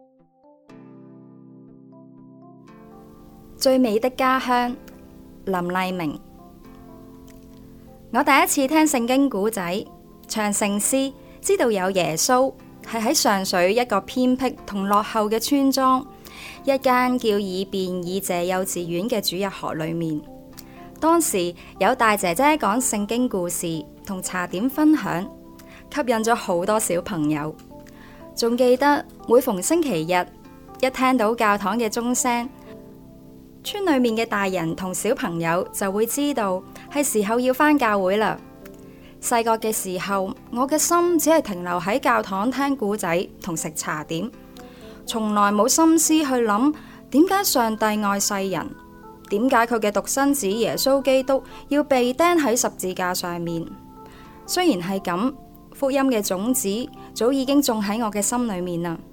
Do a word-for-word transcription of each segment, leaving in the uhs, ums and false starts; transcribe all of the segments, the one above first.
最美的家鄉，林麗明。我第一次聽聖經古仔，唱聖詩，知道有耶穌，係喺上水一個偏僻同落後嘅村莊，一間叫以便以謝幼稚園嘅主日學裏面。當時有大姐姐講聖經故事同茶點分享，吸引咗好多小朋友。仲記得每逢星期日，一聽到教堂嘅鐘聲，村裏面嘅大人同小朋友就會知道係時候要返教會啦。細個嘅時候，我嘅心只係停留喺教堂聽故仔同食茶點，從來冇心思去諗點解上帝愛世人，點解佢嘅獨生子耶穌基督要被釘喺十字架上面。雖然係咁，福音嘅種子早已經種喺我嘅心裏面啦。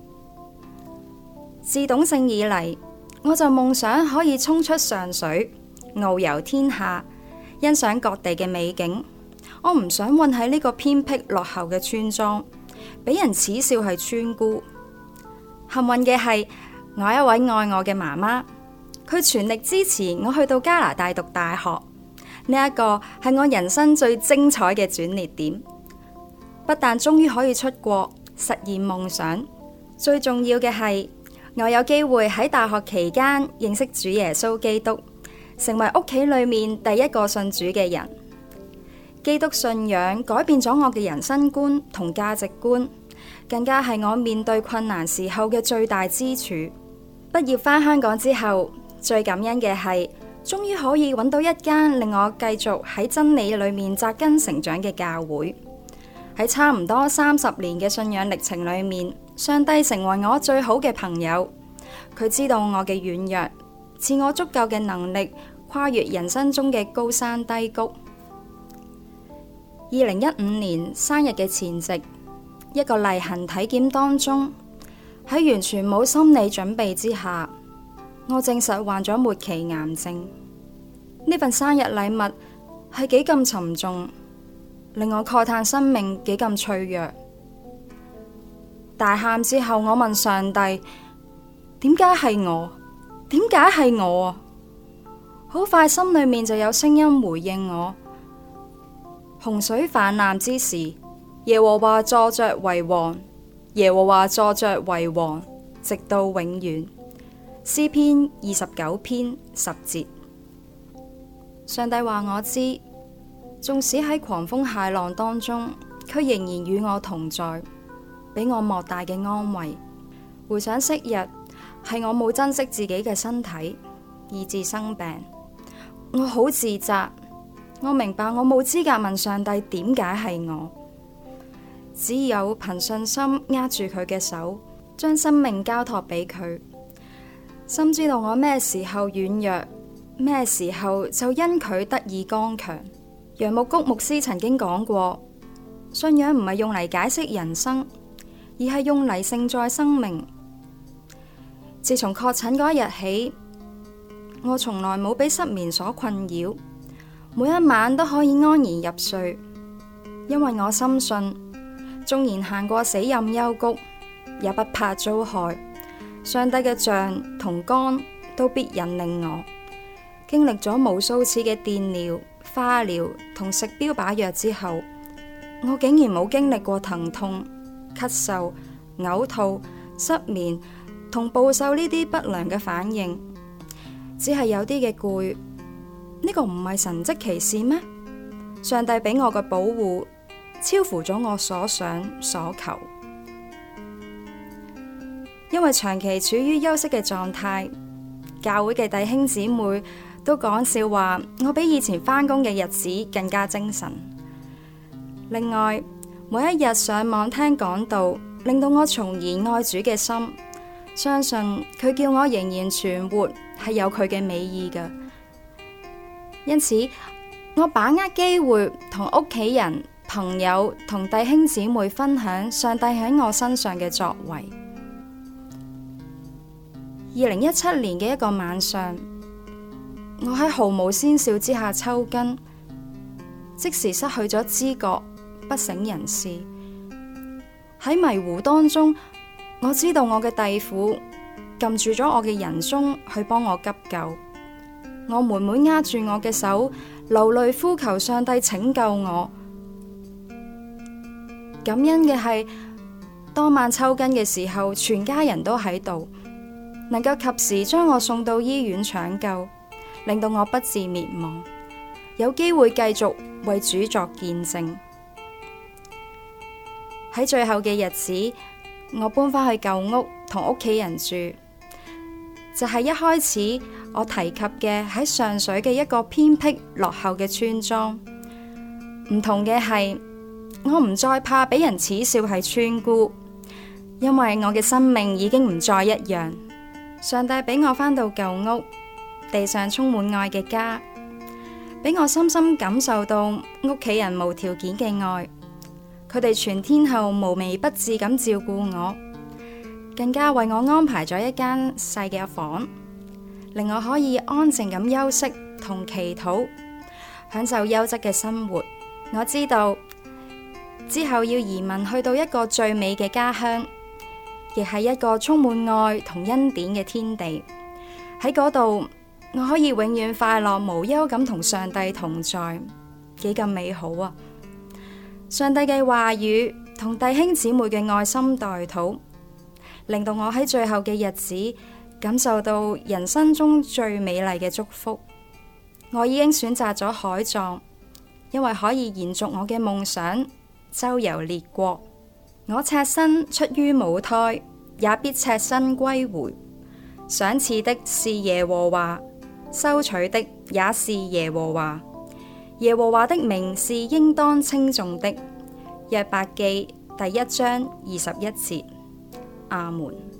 自懂性以嚟，我就夢想可以衝出上水，遨遊天下，欣賞各地嘅美景。我唔想混喺呢個偏僻落後嘅村莊，俾人恥笑係村姑。幸運嘅係，我一位愛我嘅媽媽，佢全力支持我去到加拿大讀大學。呢一個係我人生最精彩嘅轉捩點。不但終於可以出國實現夢想，最重要嘅係，我有機會喺大學期間認識主耶穌基督，成為屋企裏面第一個信主嘅人。基督信仰改變咗我嘅人生觀同價值觀，更加係我面對困難時候嘅最大支柱。畢業返香港之後，最感恩嘅係，終於可以揾到一間令我繼續喺真理裏面扎根成長嘅教會。喺差唔多三十年嘅信仰歷程裏面，上帝成為我最好嘅朋友。佢知道我嘅軟弱，賜我足夠嘅能力跨越人生中嘅高山低谷。二零一五年生日嘅前夕，一個例行體檢當中，喺完全冇心理準備之下，我證實患咗末期癌症。呢份生日禮物係幾咁沉重，令我慨嘆生命幾咁脆弱。大喊之後，我問上帝：點解係我？點解係我啊？好快心裏面就有聲音回應我：洪水泛濫之時，耶和華坐着為王，耶和華坐着為王，直到永遠。詩篇二十九篇十節。上帝話我知，縱使喺狂風駭浪當中，佢仍然與我同在，俾我莫大嘅安慰。回想昔日，係我冇珍惜自己嘅身體，以致生病。我好自責，我明白我冇資格問上帝點解係我，只有憑信心握住佢嘅手，將生命交託俾佢。深知道我咩時候軟弱，咩時候就因佢得以剛強。楊牧谷牧師曾經講過，信仰唔係用嚟解釋人生，而係用嚟承載生命。自從確診嗰一日起，我從來冇俾失眠所困擾，每一晚都可以安然入睡，因為我深信，縱然行過死蔭幽谷，也不怕遭害。上帝嘅杖同竿都必引領我。經歷咗無數次嘅電療、化療同食標靶藥之後，我竟然冇經歷過疼痛、咳嗽、嘔吐、失眠同暴瘦呢啲不良嘅反應，只係有啲嘅攰。呢個唔係神蹟奇事咩？上帝俾我嘅保護超乎咗我所想所求。因為長期處於休息嘅狀態，教會嘅弟兄姊妹都講笑話，我比以前返工嘅日子更加精神。另外，每一日上網聽講道，令到我重燃愛主嘅心，相信佢叫我仍然存活係有佢嘅美意㗎。因此，我把握機會同屋企人、朋友同弟兄姊妹分享上帝喺我身上嘅作為。二零一七年嘅一個晚上，我喺毫無先兆之下抽筋，即時失去咗知覺，不省人事。喺迷糊當中， 我知道我嘅弟婦撳住咗我嘅人中去幫我急救，我妹妹握住我嘅手，流淚呼求上帝拯救我。感恩嘅係當晚抽筋嘅時候，全家人都喺度，能夠及時將我送到醫院搶救，令到我不致滅亡，有機會繼續為主作見證。喺最後嘅日子，我搬返去舊屋同屋企人住，就係一開始我提及嘅喺上水嘅一個偏僻落後嘅村莊。唔同嘅係，我唔再怕俾人恥笑係村姑，因為我嘅生命已經唔再一樣。上帝俾我返到舊屋，地上充滿愛嘅家，俾我深深感受到屋企人無條件嘅愛。佢哋全天候無微不至咁照顧我，更加為我安排咗一間細嘅房，令我可以安靜咁休息同祈禱，享受優質嘅生活。我知道之後要移民去到一個最美嘅家鄉，亦係一個充滿愛同恩典嘅天地。喺嗰度，我可以永遠快樂無憂咁同上帝同在，幾咁美好啊！上帝嘅話語同弟兄姊妹嘅愛心代禱，令到我喺最後嘅日子感受到人生中最美麗嘅祝福。我已經選擇咗海葬，因為可以延續我嘅夢想，周遊列國。我赤身出於母胎，也必赤身歸回。賞賜的是耶和華，收取的也是耶和華。耶和華的名是應當稱頌的。約伯記第一章二十一節。阿門。